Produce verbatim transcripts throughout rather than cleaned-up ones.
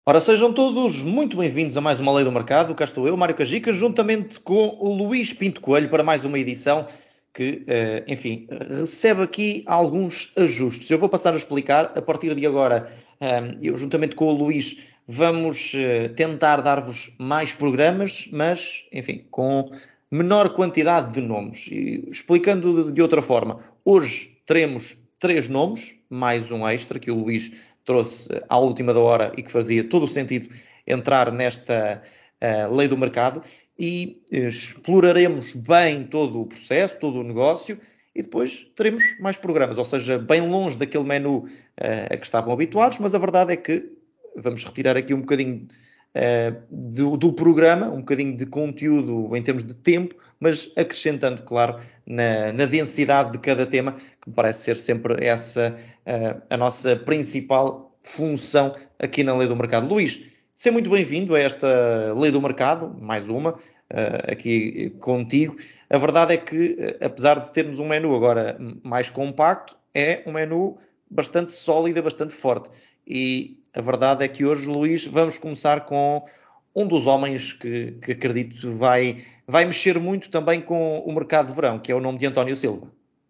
Ora, sejam todos muito bem-vindos a mais uma Lei do Mercado. Cá estou eu, Mário Cajica, juntamente com o Luís Pinto Coelho, para mais uma edição que, eh, enfim, recebe aqui alguns ajustes. Eu vou passar a explicar. A partir de agora, eh, eu, juntamente com o Luís, vamos eh, tentar dar-vos mais programas, mas, enfim, com menor quantidade de nomes. E, explicando de, de outra forma, hoje teremos três nomes, mais um extra que o Luís trouxe à última da hora e que fazia todo o sentido entrar nesta uh, lei do mercado e uh, exploraremos bem todo o processo, todo o negócio e depois teremos mais programas, ou seja, bem longe daquele menu uh, a que estavam habituados, mas a verdade é que vamos retirar aqui um bocadinho uh, do, do programa, um bocadinho de conteúdo em termos de tempo, mas acrescentando, claro, na, na densidade de cada tema, que me parece ser sempre essa uh, a nossa principal função aqui na Lei do Mercado. Luís, seja muito bem-vindo a esta Lei do Mercado, mais uma, uh, aqui contigo. A verdade é que, uh, apesar de termos um menu agora mais compacto, é um menu bastante sólido e bastante forte. E a verdade é que hoje, Luís, vamos começar com um dos homens que, que acredito vai, vai mexer muito também com o mercado de verão, que é o nome de António Silva.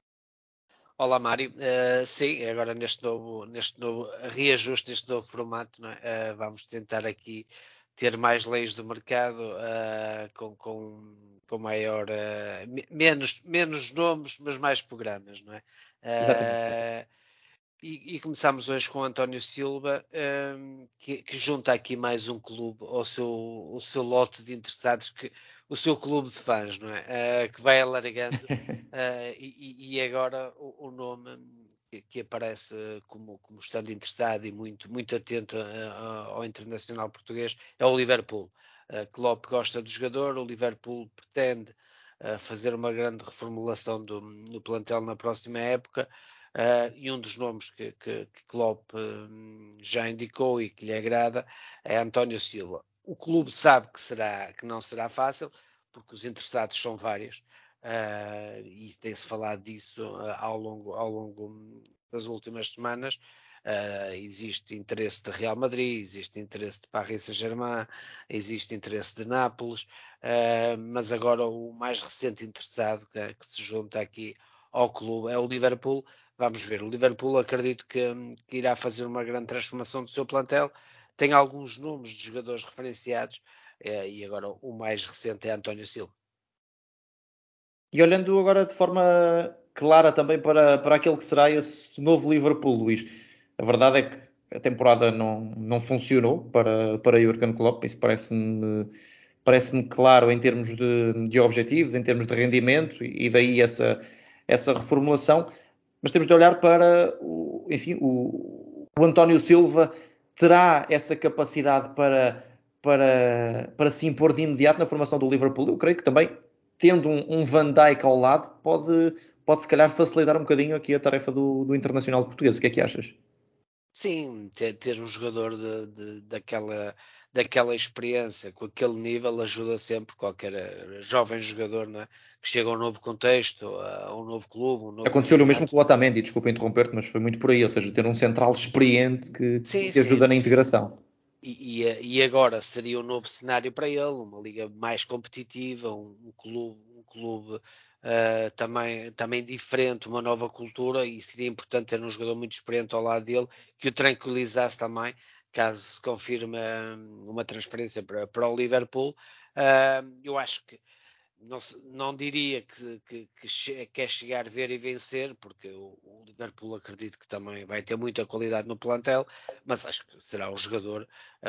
Olá, Mário. Uh, sim, agora neste novo, neste novo reajuste, neste novo formato, não é? Uh, vamos tentar aqui ter mais leis do mercado uh, com, com, com maior, uh, me- menos, menos nomes, mas mais programas, não é? Exatamente. Uh, e, e começamos hoje com António Silva, um, que, que junta aqui mais um clube ao seu, ao seu lote de interessados, que, o seu clube de fãs, não é? Uh, que vai alargando, uh, e, e agora o, o nome que, que aparece como, como estando interessado e muito, muito atento uh, ao internacional português é o Liverpool. Uh, Klopp gosta do jogador, o Liverpool pretende uh, fazer uma grande reformulação do, do plantel na próxima época. Uh, e um dos nomes que, que, que Klopp uh, já indicou e que lhe agrada é António Silva. O clube sabe que, será, que não será fácil, porque os interessados são vários, uh, e tem-se falado disso uh, ao, longo, ao longo das últimas semanas. Uh, existe interesse de Real Madrid, existe interesse de Paris Saint-Germain, existe interesse de Nápoles, uh, mas agora o mais recente interessado que, que se junta aqui ao clube é o Liverpool. Vamos ver, o Liverpool acredito que, que irá fazer uma grande transformação do seu plantel. Tem alguns nomes de jogadores referenciados, eh, e agora o mais recente é António Silva. E olhando agora de forma clara também para, para aquele que será esse novo Liverpool, Luís, a verdade é que a temporada não, não funcionou para, para Jurgen Klopp, isso parece-me parece-me claro em termos de, de objetivos, em termos de rendimento, e daí essa, essa reformulação, mas temos de olhar para o, enfim, o, o António Silva terá essa capacidade para, para, para se impor de imediato na formação do Liverpool. Eu creio que também tendo um, um Van Dijk ao lado, pode, pode se calhar facilitar um bocadinho aqui a tarefa do, do Internacional Português. O que é que achas? Sim, ter, ter um jogador de, de- daquela, daquela experiência, com aquele nível, ajuda sempre qualquer eh, jovem jogador, né, que chega a um novo contexto, a, a um novo clube, um novo Aconteceu o mesmo campeonato. com o Otamendi, desculpa interromper-te, mas foi muito por aí, ou seja, ter um central experiente que, Sim, que ajuda sim. na integração. E, e, e agora seria um novo cenário para ele, uma liga mais competitiva, um, um clube, um clube uh, também, também diferente, uma nova cultura, e seria importante ter um jogador muito experiente ao lado dele, que o tranquilizasse também, caso se confirme um, uma transferência para, para o Liverpool. Uh, eu acho que não, não diria que, que, que che- quer chegar a ver e vencer, porque o, o Liverpool acredito que também vai ter muita qualidade no plantel, mas acho que será um jogador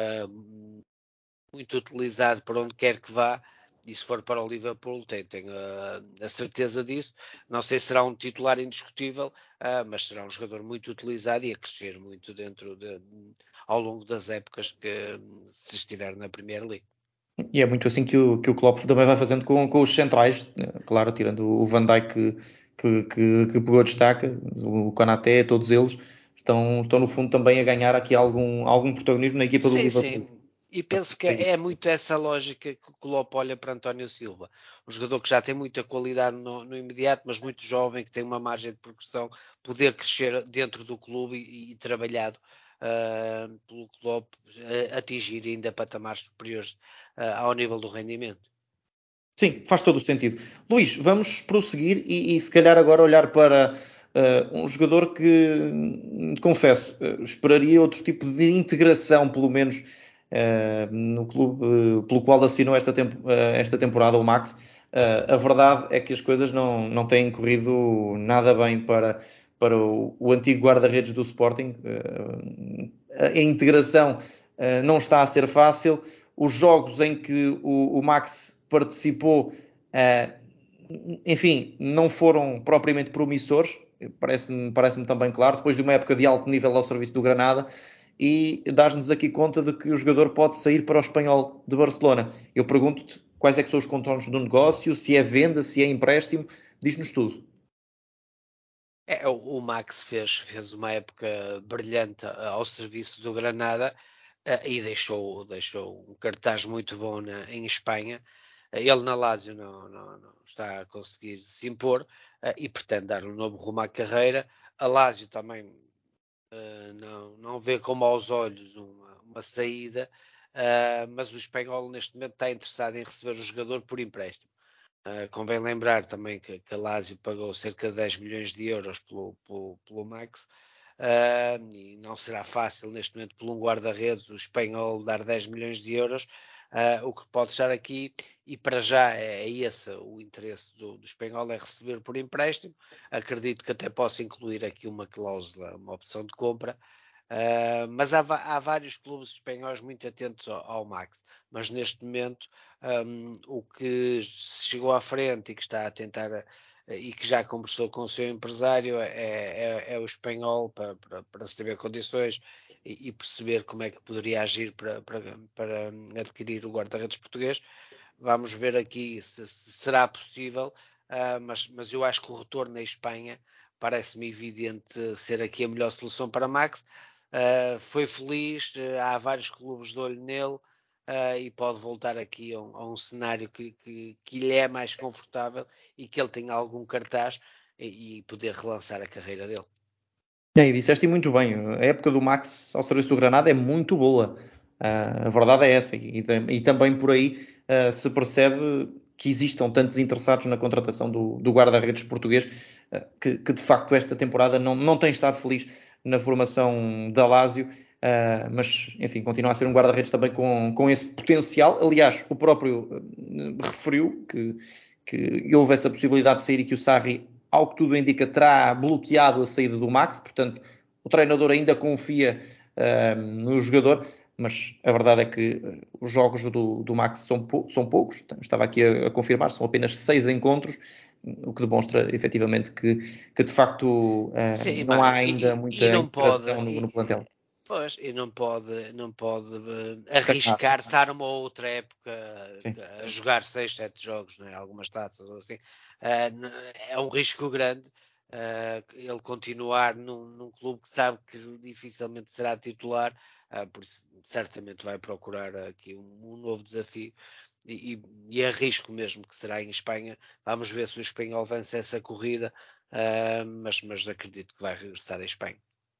uh, muito utilizado por onde quer que vá. E se for para o Liverpool, tem, tem uh, a certeza disso. Não sei se será um titular indiscutível, uh, mas será um jogador muito utilizado e a crescer muito dentro de, ao longo das épocas que se estiver na Premier League. E é muito assim que o, que o Klopp também vai fazendo com, com os centrais, claro, tirando o Van Dijk que, que, que, que pegou destaque, o Konaté, todos eles estão, estão no fundo também a ganhar aqui algum, algum protagonismo na equipa do Sim, Liverpool. sim. E penso que é muito essa lógica que o Klopp olha para António Silva. Um jogador que já tem muita qualidade no, no imediato, mas muito jovem, que tem uma margem de progressão, poder crescer dentro do clube e, e trabalhado uh, pelo clube uh, atingir ainda patamares superiores uh, ao nível do rendimento. Sim, faz todo o sentido. Luís, vamos prosseguir e, e se calhar agora olhar para uh, um jogador que, hum, confesso, uh, esperaria outro tipo de integração, pelo menos, uh, no clube uh, pelo qual assinou esta, temp uh, esta temporada, o Max. Uh, a verdade é que as coisas não, não têm corrido nada bem para, para o, o antigo guarda-redes do Sporting. Uh, a integração uh, não está a ser fácil. Os jogos em que o, o Max participou, uh, enfim, não foram propriamente promissores, parece-me parece também claro, depois de uma época de alto nível ao serviço do Granada, e dás-nos aqui conta de que o jogador pode sair para o Espanhol de Barcelona. Eu pergunto-te quais é que são os contornos do negócio, se é venda, se é empréstimo, diz-nos tudo. É, o, o Max fez, fez uma época brilhante uh, ao serviço do Granada uh, e deixou, deixou um cartaz muito bom na- em Espanha. Uh, ele na Lazio não, não, não está a conseguir se impor uh, e pretende dar um novo rumo à carreira. A Lazio também uh, não, não vê com maus olhos uma, uma saída, uh, mas o espanhol neste momento está interessado em receber o jogador por empréstimo. Uh, convém lembrar também que, que a Lazio pagou cerca de dez milhões de euros pelo, pelo, pelo Max, uh, e não será fácil neste momento por um guarda-redes o espanhol dar dez milhões de euros, uh, o que pode estar aqui, e para já é, é esse o interesse do, do espanhol, é receber por empréstimo. Acredito que até possa incluir aqui uma cláusula, uma opção de compra. Uh, mas há, há, vários clubes espanhóis muito atentos ao, ao Max, mas neste momento um, o que chegou à frente e que está a tentar uh, e que já conversou com o seu empresário é, é, é o espanhol para, para, para saber condições e, e perceber como é que poderia agir para, para, para adquirir o guarda-redes português. Vamos ver aqui se, se será possível, uh, mas, mas eu acho que o retorno na Espanha parece-me evidente ser aqui a melhor solução para Max. Uh, foi feliz, uh, há vários clubes de olho nele, uh, e pode voltar aqui a um, a um cenário que, que, que lhe é mais confortável e que ele tenha algum cartaz e, e poder relançar a carreira dele. E aí, disseste muito bem, a época do Max ao serviço do Granada é muito boa. Uh, a verdade é essa, e, e também por aí uh, se percebe que existam tantos interessados na contratação do, do guarda-redes português, uh, que, que de facto esta temporada não, não tem estado feliz na formação da Lazio, uh, mas enfim, continua a ser um guarda-redes também com, com esse potencial. Aliás, o próprio uh, referiu que, que houve essa possibilidade de sair e que o Sarri, ao que tudo indica, terá bloqueado a saída do Max, portanto o treinador ainda confia uh, no jogador, mas a verdade é que os jogos do, do Max são, pou, são poucos, estava aqui a, a confirmar, são apenas seis encontros, o que demonstra efetivamente que, que de facto uh, Sim, não há Mário, ainda e, e, e muita não pode, integração no, no plantel. e, pois, e não pode, não pode uh, Estagnar. arriscar estar uma outra época Sim. a jogar seis, sete jogos, né? Algumas taças ou assim. Uh, é um risco grande uh, ele continuar num, num clube que sabe que dificilmente será titular, uh, por isso certamente vai procurar aqui um, um novo desafio. E, e, e arrisco mesmo que será em Espanha. Vamos ver se o espanhol vence essa corrida, uh, mas, mas acredito que vai regressar à Espanha.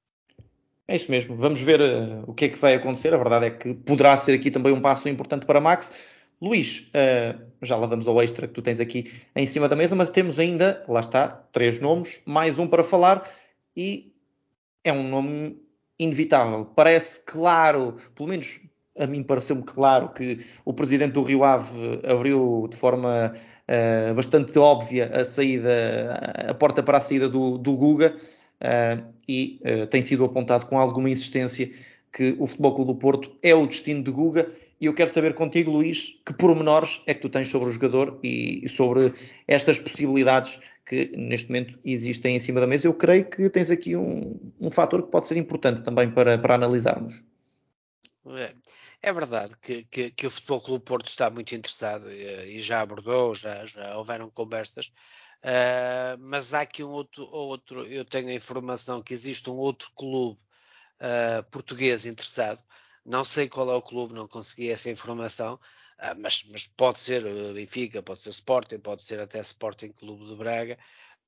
É isso mesmo, vamos ver uh, o que é que vai acontecer. A verdade é que poderá ser aqui também um passo importante para Max. Luís, uh, já lá vamos ao extra que tu tens aqui em cima da mesa, mas temos ainda, lá está, três nomes, mais um para falar e é um nome inevitável. Parece claro, pelo menos a mim pareceu-me claro, que o presidente do Rio Ave abriu de forma uh, bastante óbvia a saída, a porta para a saída do, do Guga, uh, e uh, tem sido apontado com alguma insistência que o Futebol Clube do Porto é o destino de Guga. E eu quero saber contigo, Luís, que pormenores é que tu tens sobre o jogador e sobre estas possibilidades que neste momento existem em cima da mesa. Eu creio que tens aqui um, um fator que pode ser importante também para, para analisarmos. É, é verdade que, que, que o Futebol Clube Porto está muito interessado e, e já abordou, já, já houveram conversas, uh, mas há aqui um outro, outro, eu tenho a informação que existe um outro clube uh, português interessado. Não sei qual é o clube, não consegui essa informação, uh, mas, mas pode ser uh, Benfica, pode ser Sporting, pode ser até Sporting Clube de Braga.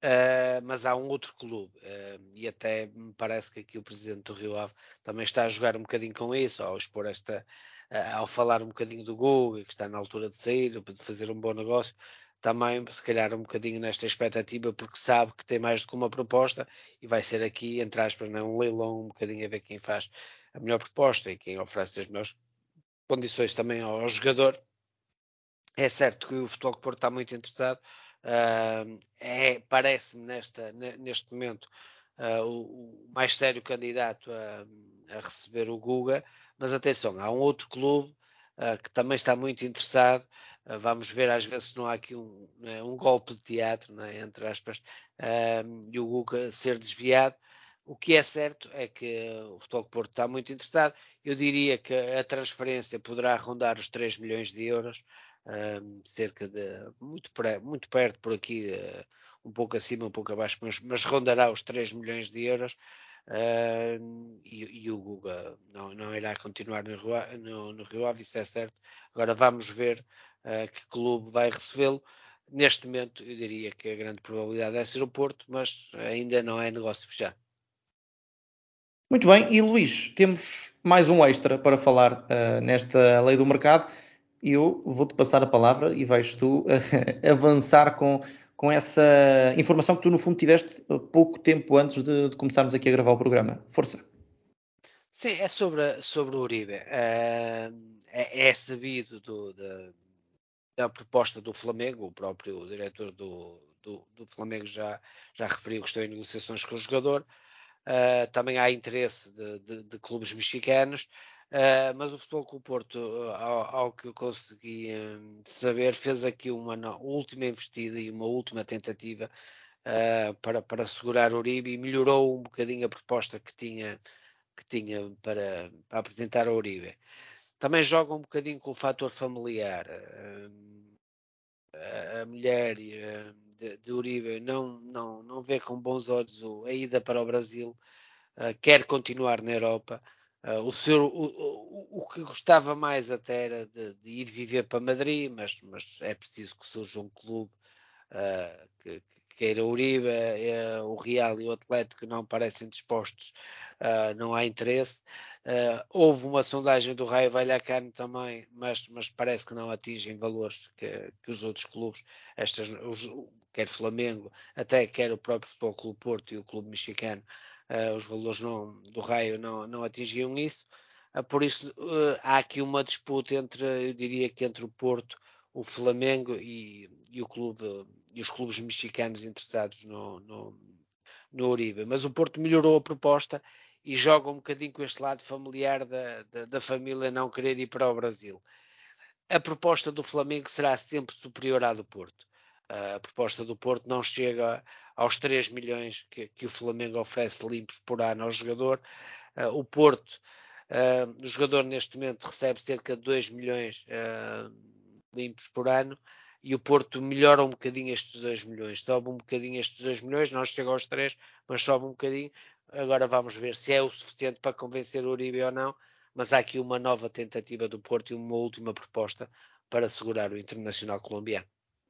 Uh, mas há um outro clube, uh, e até me parece que aqui o presidente do Rio Ave também está a jogar um bocadinho com isso, ao expor esta, uh, ao falar um bocadinho do Guga, que está na altura de sair, de fazer um bom negócio, também se calhar um bocadinho nesta expectativa, porque sabe que tem mais do que uma proposta e vai ser aqui, entre aspas, não, um leilão, um bocadinho a ver quem faz a melhor proposta e quem oferece as melhores condições também ao, ao jogador. É certo que o Futebol Clube Porto está muito interessado. Uh, é, parece-me nesta, neste momento uh, o, o mais sério candidato a, a receber o Guga, mas atenção, há um outro clube uh, que também está muito interessado. Uh, vamos ver às vezes se não há aqui um, né, um golpe de teatro, né, entre aspas, uh, e o Guga ser desviado. O que é certo é que o Futebol Clube Porto está muito interessado. Eu diria que a transferência poderá rondar os três milhões de euros. Um, cerca de muito, pré, muito perto por aqui, uh, um pouco acima, um pouco abaixo, mas, mas rondará os três milhões de euros. Uh, e, e o Guga não, não irá continuar no Rio, no, no Rio Ave, isso é certo. Agora vamos ver uh, que clube vai recebê-lo. Neste momento, eu diria que a grande probabilidade é ser o Porto, mas ainda não é negócio fechado. Muito bem, e Luís, temos mais um extra para falar uh, nesta lei do mercado. Eu vou-te passar a palavra e vais tu uh, avançar com, com essa informação que tu, no fundo, tiveste pouco tempo antes de, de começarmos aqui a gravar o programa. Força! Sim, é sobre, sobre o Uribe. Uh, é, é sabido do, da, da proposta do Flamengo, o próprio diretor do, do, do Flamengo já, já referiu que estão em negociações com o jogador. Uh, também há interesse de, de, de clubes mexicanos, uh, mas o Futebol Clube Porto, uh, ao, ao, que eu consegui um, saber, fez aqui uma no, última investida e uma última tentativa uh, para, para segurar o Uribe e melhorou um bocadinho a proposta que tinha, que tinha para, para apresentar ao Uribe. Também joga um bocadinho com o fator familiar. Uh, a mulher de, de Uribe não, não, não vê com bons olhos a ida para o Brasil. Uh, quer continuar na Europa. Uh, o, seu, o, o, o, que gostava mais até era de, de ir viver para Madrid, mas, mas é preciso que surja um clube uh, que, que queira Uribe. Uh, o Real e o Atlético não parecem dispostos, uh, não há interesse. Uh, houve uma sondagem do Raio Vallecano também, mas, mas parece que não atingem valores que, que os outros clubes, estas, os, quer Flamengo, até quer o próprio Futebol Clube Porto e o Clube Mexicano. Uh, os valores não, do raio não, não atingiam isso, uh, por isso uh, há aqui uma disputa entre, eu diria que entre o Porto, o Flamengo e, e, o clube, e os clubes mexicanos interessados no, no, no Uribe, mas o Porto melhorou a proposta e joga um bocadinho com este lado familiar da, da, da família não querer ir para o Brasil. A proposta do Flamengo será sempre superior à do Porto. A proposta do Porto não chega aos três milhões que, que o Flamengo oferece limpos por ano ao jogador. Uh, o Porto, uh, o jogador neste momento recebe cerca de dois milhões uh, limpos por ano e o Porto melhora um bocadinho estes dois milhões, sobe um bocadinho estes dois milhões, não chega aos três, mas sobe um bocadinho. Agora vamos ver se é o suficiente para convencer o Uribe ou não, mas há aqui uma nova tentativa do Porto e uma última proposta para segurar o Internacional colombiano.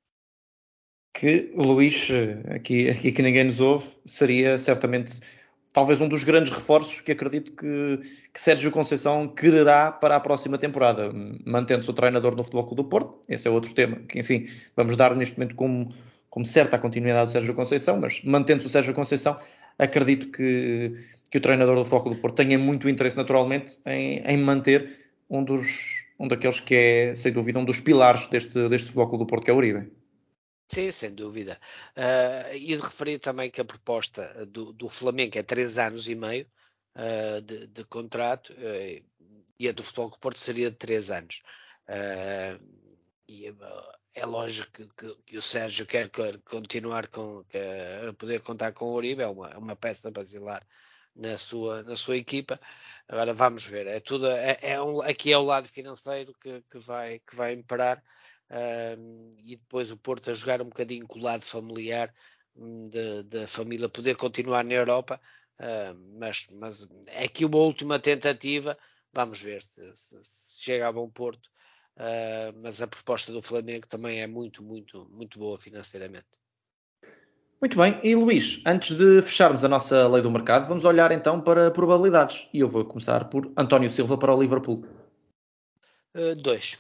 Que, Luís, aqui, aqui que ninguém nos ouve, seria certamente talvez um dos grandes reforços que acredito que, que Sérgio Conceição quererá para a próxima temporada, mantendo-se o treinador no Futebol Clube do Porto. Esse é outro tema que, enfim, vamos dar neste momento como, como certa a continuidade do Sérgio Conceição, mas mantendo-se o Sérgio Conceição, acredito que, que o treinador do Futebol Clube do Porto tenha muito interesse naturalmente em, em manter um dos um daqueles que é, sem dúvida, um dos pilares deste, deste Futebol Clube do Porto, que é o Uribe. Sim, sem dúvida. Uh, e de referir também que a proposta do, do Flamengo é três anos e meio uh, de, de contrato uh, e a do Futebol Clube do Porto seria de três anos. Uh, e uh, é lógico que, que, que o Sérgio quer, quer continuar com, que, a poder contar com o Uribe, é uma, uma peça basilar na sua, na sua equipa. Agora vamos ver, é tudo, é, é um, aqui é o lado financeiro que, que, vai, que vai imperar. Um, e depois o Porto a jogar um bocadinho com o lado familiar da família poder continuar na Europa, uh, mas, mas é aqui uma última tentativa, vamos ver se, se, se chega a bom Porto, uh, mas a proposta do Flamengo também é muito, muito, muito boa financeiramente. Muito bem, e Luís, antes de fecharmos a nossa lei do mercado, vamos olhar então para probabilidades. E eu vou começar por António Silva para o Liverpool. Uh, dois.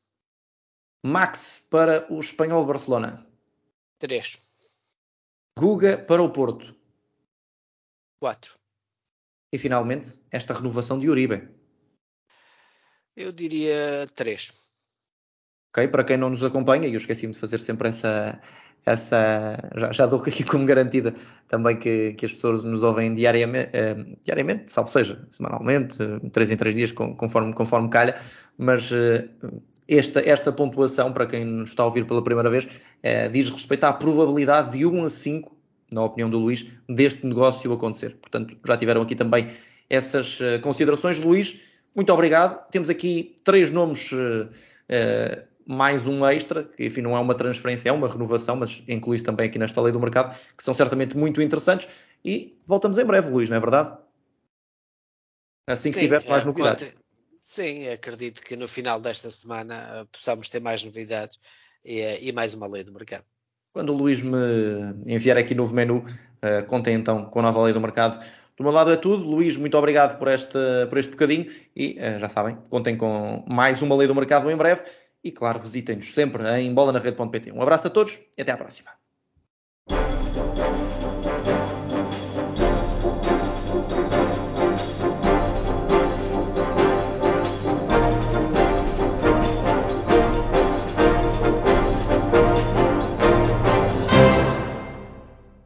Max para o Espanhol Barcelona. Três. Guga para o Porto. Quatro. E finalmente, esta renovação de Uribe. Eu diria três. Ok? Para quem não nos acompanha, e eu esqueci-me de fazer sempre essa. essa já, já dou aqui como garantida também que, que as pessoas nos ouvem diariamente, eh, diariamente, salvo seja, semanalmente, eh, três em três dias, conforme, conforme calha, mas eh, esta, esta pontuação, para quem nos está a ouvir pela primeira vez, eh, diz respeito à probabilidade de um a cinco, na opinião do Luís, deste negócio acontecer. Portanto, já tiveram aqui também essas eh, considerações. Luís, muito obrigado. Temos aqui três nomes. Eh, eh, mais um extra, que enfim não é uma transferência, é uma renovação, mas inclui-se também aqui nesta lei do mercado, que são certamente muito interessantes. E voltamos em breve, Luís, não é verdade? Assim que Sim, tiver mais uh, novidades. conta. Sim, acredito que no final desta semana uh, possamos ter mais novidades e, uh, e mais uma lei do mercado. Quando o Luís me enviar aqui novo menu, uh, contem então com a nova lei do mercado. Do meu lado é tudo. Luís, muito obrigado por este, por este bocadinho e uh, já sabem, contem com mais uma lei do mercado em breve. E claro, visitem-nos sempre em bola na rede ponto pt. Um abraço a todos e até à próxima.